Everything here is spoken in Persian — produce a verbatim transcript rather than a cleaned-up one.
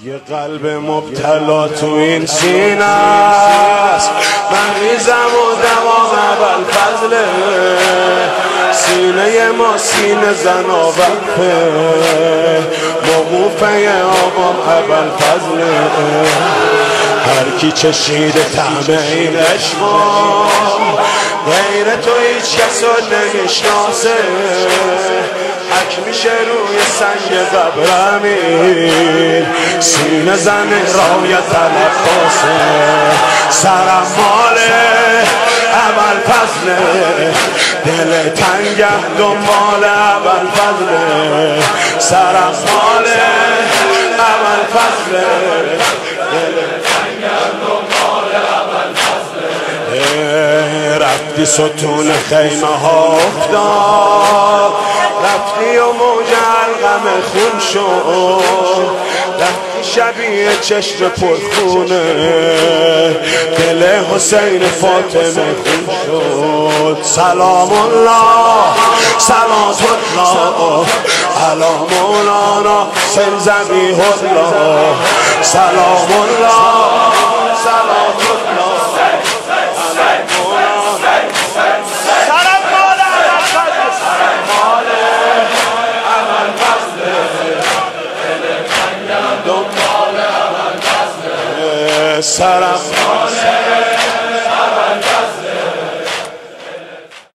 یه قلب مبتلا تو این سینه است، من ریزم و دماغ اول فضله، سینه ما سینه زن و وقفه، موقوفه آبام اول فضله. هر کی چشیده طعم این عشقا، غیر تو هیچ کس رو نمیشناسه، حک میشه روی سنگ قبر امین، سینه زن رایت تلفاسه، سرم ماله اول فضله، دل تنگم دنبال اول فضله، سرم ماله اول فضله، دل تنگم دنبال اول فضله. رفتی ستون خیمه ها افتاد، رفتی و موج علقم خون شد، رفتی شبیه چشم پرخونه، دل حسین فاطمه خون شد. سلام الله سلام الله علی مولانا حسین ذبیح الله، سلام الله سلام الله سرم